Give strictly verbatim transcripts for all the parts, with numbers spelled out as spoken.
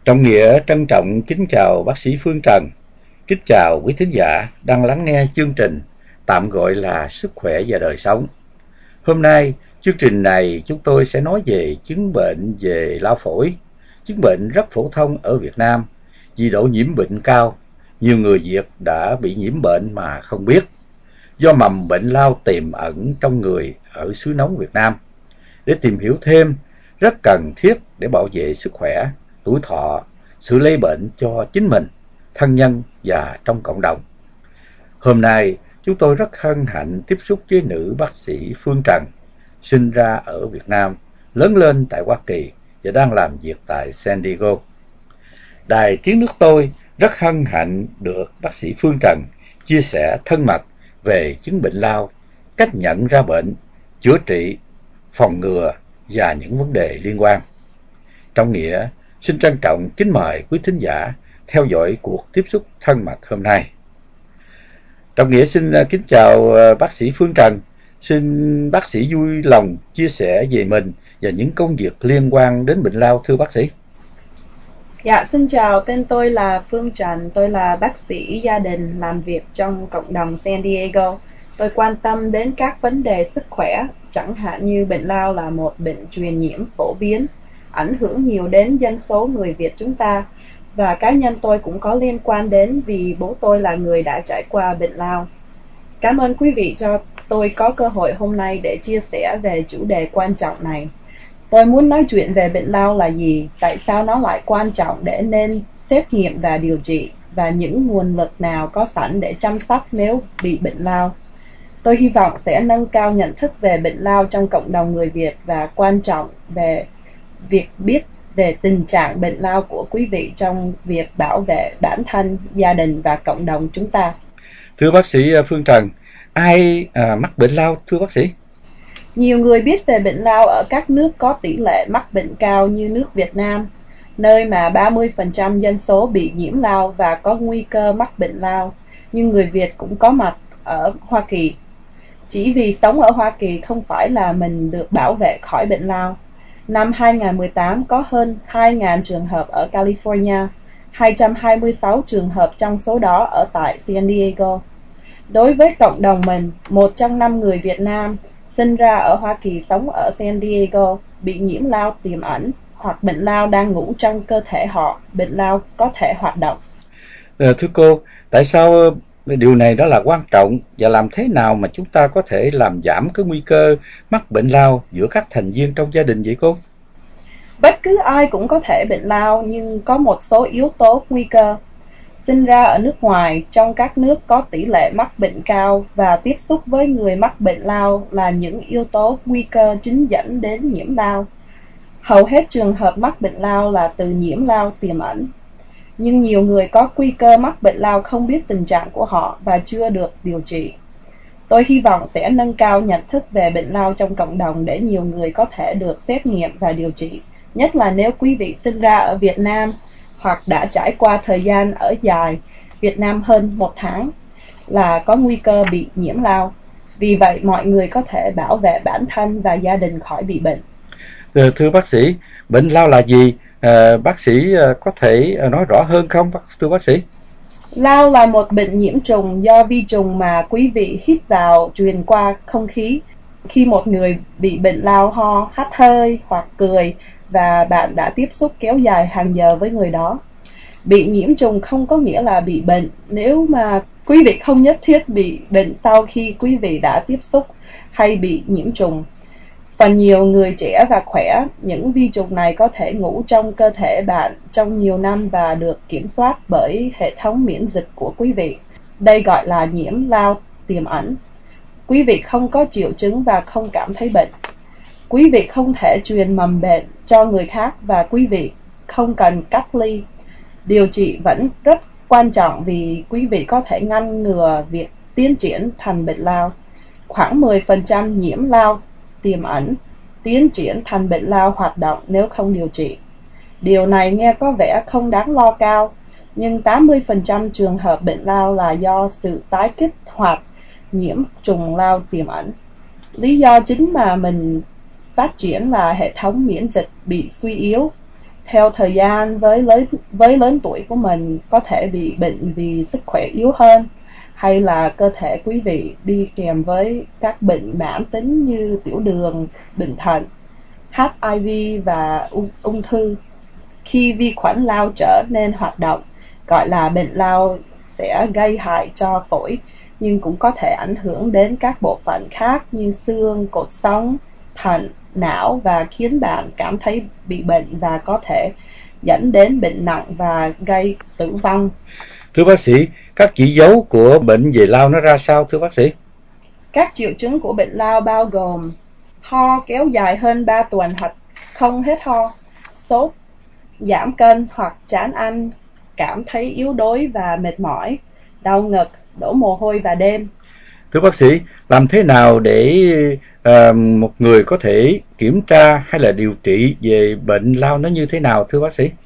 Trọng Nghĩa trân trọng kính chào bác sĩ Phương Trần, kính chào quý thính giả đang lắng nghe chương trình tạm gọi là Sức khỏe và đời sống. Hôm nay, chương trình này chúng tôi sẽ nói về chứng bệnh về lao phổi, chứng bệnh rất phổ thông ở Việt Nam. Vì độ nhiễm bệnh cao, nhiều người Việt đã bị nhiễm bệnh mà không biết, do mầm bệnh lao tiềm ẩn trong người ở xứ nóng Việt Nam. Để tìm hiểu thêm, rất cần thiết để bảo vệ sức khỏe, tuổi thọ, sự lây bệnh cho chính mình, thân nhân và trong cộng đồng. Hôm nay, chúng tôi rất hân hạnh tiếp xúc với nữ bác sĩ Phương Trần, sinh ra ở Việt Nam, lớn lên tại Hoa Kỳ và đang làm việc tại San Diego. Đài Tiếng Nước Tôi rất hân hạnh được bác sĩ Phương Trần chia sẻ thân mật về chứng bệnh lao, cách nhận ra bệnh, chữa trị, phòng ngừa và những vấn đề liên quan. Trọng Nghĩa xin trân trọng kính mời quý thính giả theo dõi cuộc tiếp xúc thân mật hôm nay. Trọng Nghĩa xin kính chào bác sĩ Phương Trần. Xin bác sĩ vui lòng chia sẻ về mình và những công việc liên quan đến bệnh lao, thưa bác sĩ. Dạ, xin chào, tên tôi là Phương Trần, tôi là bác sĩ gia đình làm việc trong cộng đồng San Diego. Tôi quan tâm đến các vấn đề sức khỏe, chẳng hạn như bệnh lao là một bệnh truyền nhiễm phổ biến, ảnh hưởng nhiều đến dân số người Việt chúng ta. Và cá nhân tôi cũng có liên quan đến vì bố tôi là người đã trải qua bệnh lao. Cảm ơn quý vị cho tôi có cơ hội hôm nay để chia sẻ về chủ đề quan trọng này. Tôi muốn nói chuyện về bệnh lao là gì, tại sao nó lại quan trọng để nên xét nghiệm và điều trị, và những nguồn lực nào có sẵn để chăm sóc nếu bị bệnh lao. Tôi hy vọng sẽ nâng cao nhận thức về bệnh lao trong cộng đồng người Việt và quan trọng về việc biết về tình trạng bệnh lao của quý vị trong việc bảo vệ bản thân, gia đình và cộng đồng chúng ta. Thưa bác sĩ Phương Trần, ai à, mắc bệnh lao thưa bác sĩ? Nhiều người biết về bệnh lao ở các nước có tỷ lệ mắc bệnh cao như nước Việt Nam, nơi mà ba mươi phần trăm dân số bị nhiễm lao và có nguy cơ mắc bệnh lao, nhưng người Việt cũng có mặt ở Hoa Kỳ. Chỉ vì sống ở Hoa Kỳ không phải là mình được bảo vệ khỏi bệnh lao. Năm hai nghìn không trăm mười tám có hơn hai nghìn trường hợp ở California, hai trăm hai mươi sáu trường hợp trong số đó ở tại San Diego. Đối với cộng đồng mình, một trong năm người Việt Nam sinh ra ở Hoa Kỳ sống ở San Diego bị nhiễm lao tiềm ẩn hoặc bệnh lao đang ngủ trong cơ thể họ, bệnh lao có thể hoạt động. À, thưa cô, tại sao điều này đó là quan trọng và làm thế nào mà chúng ta có thể làm giảm cái nguy cơ mắc bệnh lao giữa các thành viên trong gia đình vậy cô? Bất cứ ai cũng có thể bệnh lao, nhưng có một số yếu tố nguy cơ. Sinh ra ở nước ngoài, trong các nước có tỷ lệ mắc bệnh cao và tiếp xúc với người mắc bệnh lao là những yếu tố nguy cơ chính dẫn đến nhiễm lao. Hầu hết trường hợp mắc bệnh lao là từ nhiễm lao tiềm ẩn, nhưng nhiều người có nguy cơ mắc bệnh lao không biết tình trạng của họ và chưa được điều trị. Tôi hy vọng sẽ nâng cao nhận thức về bệnh lao trong cộng đồng để nhiều người có thể được xét nghiệm và điều trị, nhất là nếu quý vị sinh ra ở Việt Nam hoặc đã trải qua thời gian ở dài Việt Nam hơn một tháng là có nguy cơ bị nhiễm lao. Vì vậy, mọi người có thể bảo vệ bản thân và gia đình khỏi bị bệnh. Ờ, Thưa bác sĩ, bệnh lao là gì? À, bác sĩ à, có thể nói rõ hơn không, thưa bác sĩ? Lao là một bệnh nhiễm trùng do vi trùng mà quý vị hít vào truyền qua không khí. Khi một người bị bệnh lao ho, hắt hơi hoặc cười và bạn đã tiếp xúc kéo dài hàng giờ với người đó. Bị nhiễm trùng không có nghĩa là bị bệnh, nếu mà quý vị không nhất thiết bị bệnh sau khi quý vị đã tiếp xúc hay bị nhiễm trùng. Phần nhiều người trẻ và khỏe, những vi trùng này có thể ngủ trong cơ thể bạn trong nhiều năm và được kiểm soát bởi hệ thống miễn dịch của quý vị. Đây gọi là nhiễm lao tiềm ẩn. Quý vị không có triệu chứng và không cảm thấy bệnh. Quý vị không thể truyền mầm bệnh cho người khác và quý vị không cần cách ly. Điều trị vẫn rất quan trọng vì quý vị có thể ngăn ngừa việc tiến triển thành bệnh lao. Khoảng mười phần trăm nhiễm lao tiềm ẩn tiến triển thành bệnh lao hoạt động nếu không điều trị. Điều này nghe có vẻ không đáng lo cao, nhưng tám mươi phần trăm trường hợp bệnh lao là do sự tái kích hoạt nhiễm trùng lao tiềm ẩn. Lý do chính mà mình phát triển là hệ thống miễn dịch bị suy yếu. Theo thời gian, với lớn, với lớn tuổi của mình có thể bị bệnh vì sức khỏe yếu hơn, hay là cơ thể quý vị đi kèm với các bệnh mãn tính như tiểu đường, bệnh thận, hát i vê và ung, ung thư. Khi vi khuẩn lao trở nên hoạt động, gọi là bệnh lao, sẽ gây hại cho phổi, nhưng cũng có thể ảnh hưởng đến các bộ phận khác như xương, cột sống, thận, não và khiến bạn cảm thấy bị bệnh và có thể dẫn đến bệnh nặng và gây tử vong. Thưa bác sĩ, các chỉ dấu của bệnh về lao nó ra sao thưa bác sĩ? Các triệu chứng của bệnh lao bao gồm ho kéo dài hơn ba tuần hoặc không hết ho, sốt, giảm cân hoặc chán ăn, cảm thấy yếu đuối và mệt mỏi, đau ngực, đổ mồ hôi vào đêm. Thưa bác sĩ, làm thế nào để uh, một người có thể kiểm tra hay là điều trị về bệnh lao nó như thế nào thưa bác sĩ?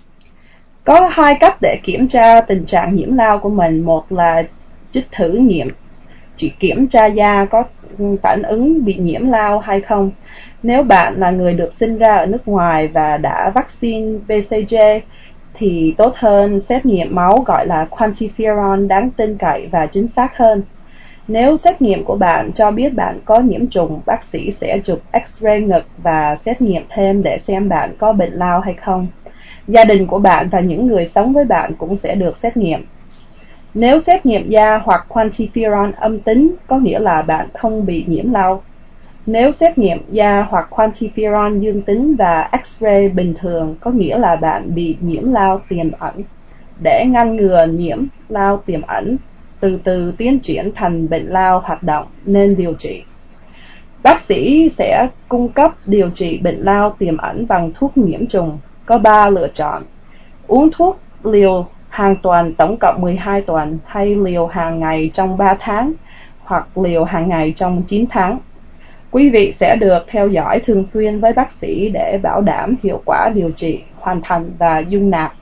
Có hai cách để kiểm tra tình trạng nhiễm lao của mình. Một là chích thử nghiệm, chỉ kiểm tra da có phản ứng bị nhiễm lao hay không. Nếu bạn là người được sinh ra ở nước ngoài và đã vaccine bê xê giê thì tốt hơn xét nghiệm máu gọi là quantiferon đáng tin cậy và chính xác hơn. Nếu xét nghiệm của bạn cho biết bạn có nhiễm trùng, bác sĩ sẽ chụp X-ray ngực và xét nghiệm thêm để xem bạn có bệnh lao hay không. Gia đình của bạn và những người sống với bạn cũng sẽ được xét nghiệm. Nếu xét nghiệm da hoặc quantiferon âm tính, có nghĩa là bạn không bị nhiễm lao. Nếu xét nghiệm da hoặc quantiferon dương tính và X-ray bình thường, có nghĩa là bạn bị nhiễm lao tiềm ẩn. Để ngăn ngừa nhiễm lao tiềm ẩn từ từ tiến triển thành bệnh lao hoạt động, nên điều trị. Bác sĩ sẽ cung cấp điều trị bệnh lao tiềm ẩn bằng thuốc nhiễm trùng. Có ba lựa chọn: uống thuốc liều hàng tuần tổng cộng mười hai tuần, hay liều hàng ngày trong ba tháng, hoặc liều hàng ngày trong chín tháng. Quý vị sẽ được theo dõi thường xuyên với bác sĩ để bảo đảm hiệu quả điều trị hoàn thành và dung nạp.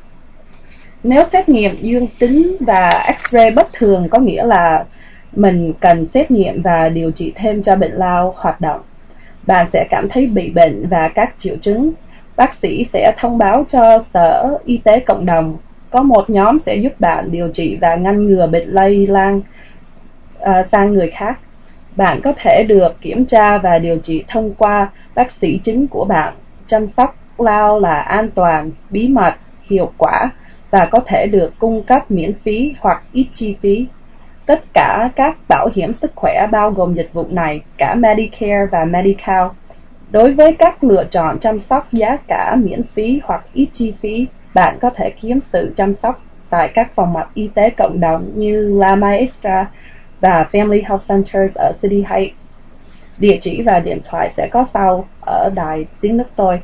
Nếu xét nghiệm dương tính và X-ray bất thường, có nghĩa là mình cần xét nghiệm và điều trị thêm cho bệnh lao hoạt động. Bạn sẽ cảm thấy bị bệnh và các triệu chứng. Bác sĩ sẽ thông báo cho Sở Y tế Cộng đồng. Có một nhóm sẽ giúp bạn điều trị và ngăn ngừa bệnh lây lan uh, sang người khác. Bạn có thể được kiểm tra và điều trị thông qua bác sĩ chính của bạn. Chăm sóc lao là an toàn, bí mật, hiệu quả và có thể được cung cấp miễn phí hoặc ít chi phí. Tất cả các bảo hiểm sức khỏe bao gồm dịch vụ này, cả Medicare và Medi-Cal. Đối với các lựa chọn chăm sóc giá cả miễn phí hoặc ít chi phí, bạn có thể kiếm sự chăm sóc tại các phòng mạch y tế cộng đồng như La Maestra và Family Health Centers ở City Heights. Địa chỉ và điện thoại sẽ có sau ở đài tiếng nước tôi.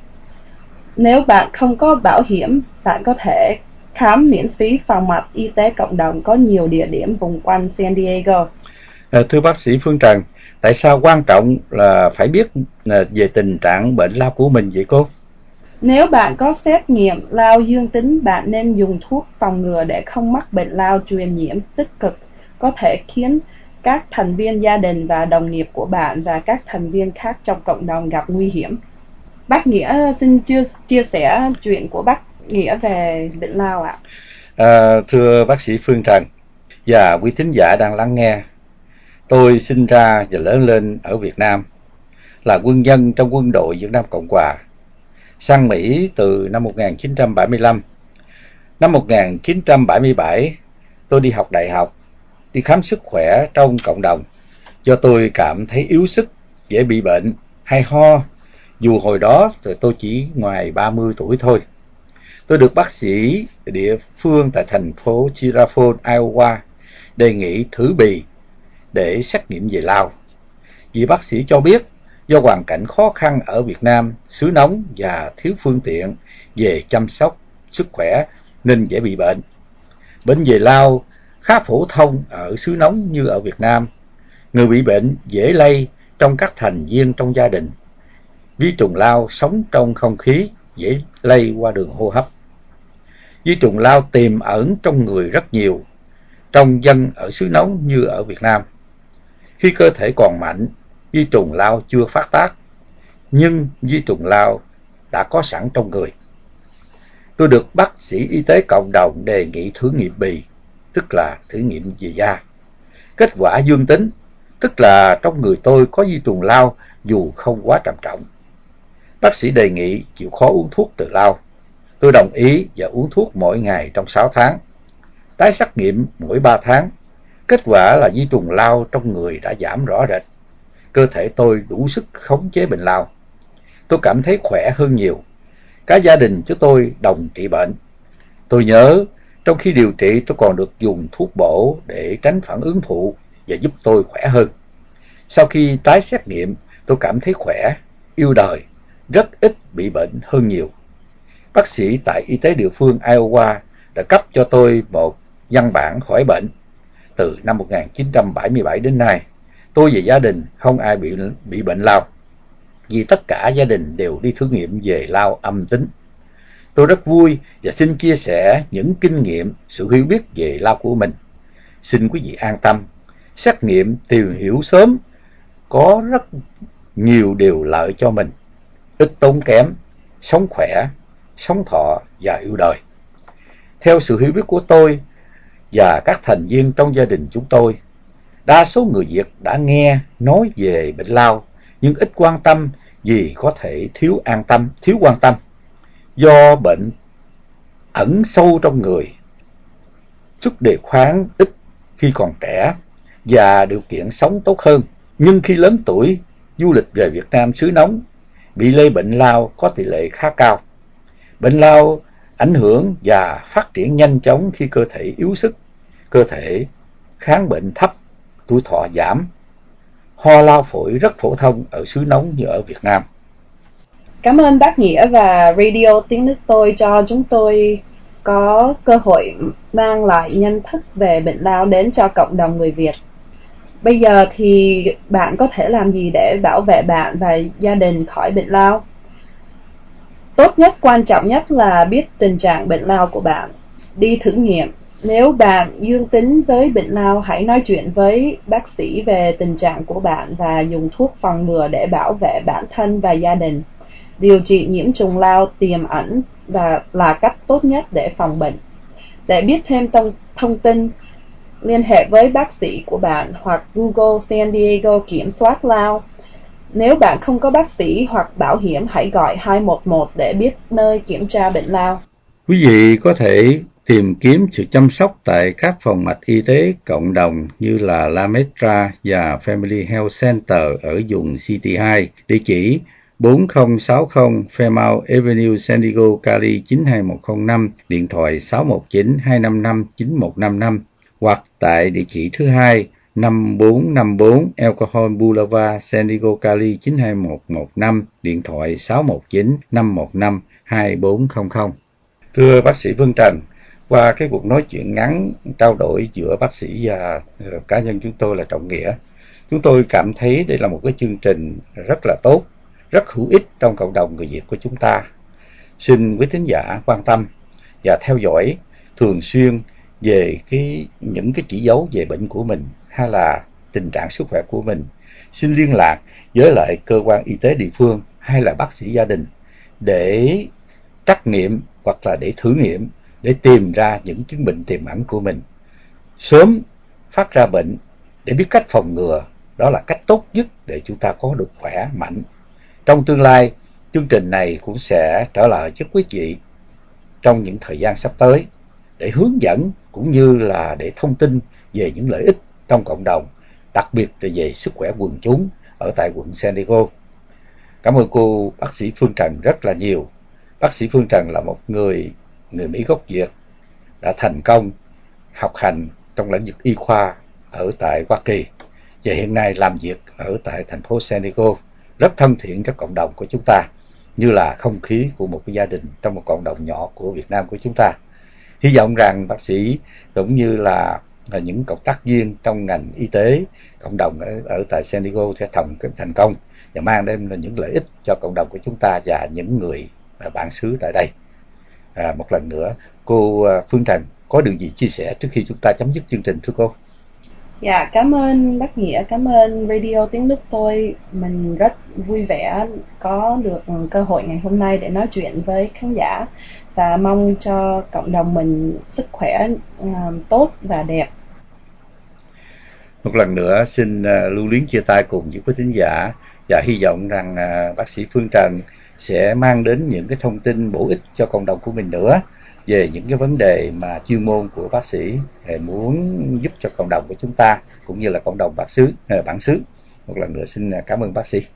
Nếu bạn không có bảo hiểm, bạn có thể khám miễn phí phòng mạch y tế cộng đồng có nhiều địa điểm vùng quanh San Diego. À, thưa bác sĩ Phương Trần, tại sao quan trọng là phải biết à, về tình trạng bệnh lao của mình vậy cô? Nếu bạn có xét nghiệm lao dương tính, bạn nên dùng thuốc phòng ngừa để không mắc bệnh lao truyền nhiễm tích cực, có thể khiến các thành viên gia đình và đồng nghiệp của bạn và các thành viên khác trong cộng đồng gặp nguy hiểm. Bác Nghĩa xin chia, chia sẻ chuyện của bác Nghĩa về bệnh lao ạ. À, thưa bác sĩ Phương Trần và quý thính giả đang lắng nghe, tôi sinh ra và lớn lên ở Việt Nam, là quân nhân trong quân đội Việt Nam Cộng Hòa. Sang Mỹ từ năm một nghìn chín trăm bảy mươi lăm. Năm một nghìn chín trăm bảy mươi bảy, tôi đi học đại học, đi khám sức khỏe trong cộng đồng. Do tôi cảm thấy yếu sức, dễ bị bệnh hay ho, dù hồi đó thì tôi chỉ ngoài ba mươi tuổi thôi. Tôi được bác sĩ địa phương tại thành phố Giraffe, Iowa đề nghị thử bì để xét nghiệm về lao. Vì bác sĩ cho biết do hoàn cảnh khó khăn ở Việt Nam, xứ nóng và thiếu phương tiện về chăm sóc sức khỏe nên dễ bị bệnh. Bệnh về lao khá phổ thông ở xứ nóng như ở Việt Nam. Người bị bệnh dễ lây trong các thành viên trong gia đình. Vi trùng lao sống trong không khí, dễ lây qua đường hô hấp. Vi trùng lao tiềm ẩn trong người rất nhiều, trong dân ở xứ nóng như ở Việt Nam. Khi cơ thể còn mạnh, vi trùng lao chưa phát tác, nhưng vi trùng lao đã có sẵn trong người. Tôi được bác sĩ y tế cộng đồng đề nghị thử nghiệm bì, tức là thử nghiệm về da. Kết quả dương tính, tức là trong người tôi có vi trùng lao dù không quá trầm trọng. Bác sĩ đề nghị chịu khó uống thuốc trừ lao. Tôi đồng ý và uống thuốc mỗi ngày trong sáu tháng. Tái xét nghiệm mỗi ba tháng. Kết quả là vi trùng lao trong người đã giảm rõ rệt. Cơ thể tôi đủ sức khống chế bệnh lao. Tôi cảm thấy khỏe hơn nhiều. Cả gia đình chúng tôi đồng trị bệnh. Tôi nhớ, trong khi điều trị tôi còn được dùng thuốc bổ để tránh phản ứng phụ và giúp tôi khỏe hơn. Sau khi tái xét nghiệm, tôi cảm thấy khỏe, yêu đời, rất ít bị bệnh hơn nhiều. Bác sĩ tại y tế địa phương Iowa đã cấp cho tôi một văn bản khỏi bệnh. Từ năm một nghìn chín trăm bảy mươi bảy đến nay, tôi và gia đình không ai bị, bị bệnh lao, vì tất cả gia đình đều đi thử nghiệm về lao âm tính. Tôi rất vui và xin chia sẻ những kinh nghiệm, sự hiểu biết về lao của mình. Xin quý vị an tâm, xét nghiệm tìm hiểu sớm có rất nhiều điều lợi cho mình, ít tốn kém, sống khỏe, sống thọ và yêu đời. Theo sự hiểu biết của tôi và các thành viên trong gia đình chúng tôi, đa số người Việt đã nghe nói về bệnh lao nhưng ít quan tâm vì có thể thiếu an tâm, thiếu quan tâm. Do bệnh ẩn sâu trong người, sức đề kháng ít khi còn trẻ và điều kiện sống tốt hơn, nhưng khi lớn tuổi, du lịch về Việt Nam xứ nóng, bị lây bệnh lao có tỷ lệ khá cao. Bệnh lao ảnh hưởng và phát triển nhanh chóng khi cơ thể yếu sức, cơ thể kháng bệnh thấp, tuổi thọ giảm. Ho lao phổi rất phổ thông ở xứ nóng như ở Việt Nam. Cảm ơn bác Nghĩa và Radio Tiếng Nước Tôi cho chúng tôi có cơ hội mang lại nhận thức về bệnh lao đến cho cộng đồng người Việt. Bây giờ thì bạn có thể làm gì để bảo vệ bạn và gia đình khỏi bệnh lao? Tốt nhất, quan trọng nhất là biết tình trạng bệnh lao của bạn. Đi thử nghiệm. Nếu bạn dương tính với bệnh lao, hãy nói chuyện với bác sĩ về tình trạng của bạn và dùng thuốc phòng ngừa để bảo vệ bản thân và gia đình. Điều trị nhiễm trùng lao tiềm ẩn và là cách tốt nhất để phòng bệnh. Để biết thêm thông, thông tin, liên hệ với bác sĩ của bạn hoặc Google San Diego kiểm soát lao. Nếu bạn không có bác sĩ hoặc bảo hiểm, hãy gọi hai một một để biết nơi kiểm tra bệnh lao. Quý vị có thể tìm kiếm sự chăm sóc tại các phòng mạch y tế cộng đồng như là La Metra và Family Health Center ở vùng City hai, địa chỉ bốn không sáu không Fairmount Avenue, San Diego, Cali chín hai một không năm, điện thoại sáu một chín hai năm năm chín một năm năm, hoặc tại địa chỉ thứ hai năm bốn năm bốn Alcohol Boulevard, San Diego, Cali chín hai một một năm, điện thoại sáu một chín năm một năm hai bốn không không. Thưa bác sĩ Phương Trần, qua cái cuộc nói chuyện ngắn trao đổi giữa bác sĩ và uh, cá nhân chúng tôi là Trọng Nghĩa, chúng tôi cảm thấy đây là một cái chương trình rất là tốt, rất hữu ích trong cộng đồng người Việt của chúng ta. Xin quý thính giả quan tâm và theo dõi thường xuyên về cái những cái chỉ dấu về bệnh của mình hay là tình trạng sức khỏe của mình. Xin liên lạc với lại cơ quan y tế địa phương hay là bác sĩ gia đình để trắc nghiệm hoặc là để thử nghiệm, để tìm ra những chứng bệnh tiềm ẩn của mình, sớm phát ra bệnh để biết cách phòng ngừa. Đó là cách tốt nhất để chúng ta có được khỏe mạnh. Trong tương lai, chương trình này cũng sẽ trở lại với quý vị trong những thời gian sắp tới để hướng dẫn cũng như là để thông tin về những lợi ích trong cộng đồng, đặc biệt là về sức khỏe quần chúng ở tại quận San Diego. Cảm ơn cô bác sĩ Phương Trần rất là nhiều. Bác sĩ Phương Trần là một người người Mỹ gốc Việt đã thành công học hành trong lĩnh vực y khoa ở tại Hoa Kỳ và hiện nay làm việc ở tại thành phố San Diego, rất thân thiện với cộng đồng của chúng ta, như là không khí của một cái gia đình trong một cộng đồng nhỏ của Việt Nam của chúng ta. Hy vọng rằng bác sĩ cũng như là, là những cộng tác viên trong ngành y tế cộng đồng ở, ở tại San Diego sẽ thành thành công và mang đến những lợi ích cho cộng đồng của chúng ta và những người bản xứ tại đây. À, một lần nữa, cô Phương Trần có điều gì chia sẻ trước khi chúng ta chấm dứt chương trình thưa cô? Dạ, cảm ơn bác Nghĩa, cảm ơn Radio Tiếng Đức tôi. Mình rất vui vẻ có được cơ hội ngày hôm nay để nói chuyện với khán giả và mong cho cộng đồng mình sức khỏe à, tốt và đẹp. Một lần nữa xin à, lưu luyến chia tay cùng với quý thính giả và hy vọng rằng à, bác sĩ Phương Trần sẽ mang đến những cái thông tin bổ ích cho cộng đồng của mình nữa về những cái vấn đề mà chuyên môn của bác sĩ à, muốn giúp cho cộng đồng của chúng ta cũng như là cộng đồng bác xứ à, bản xứ. Một lần nữa xin à, cảm ơn bác sĩ.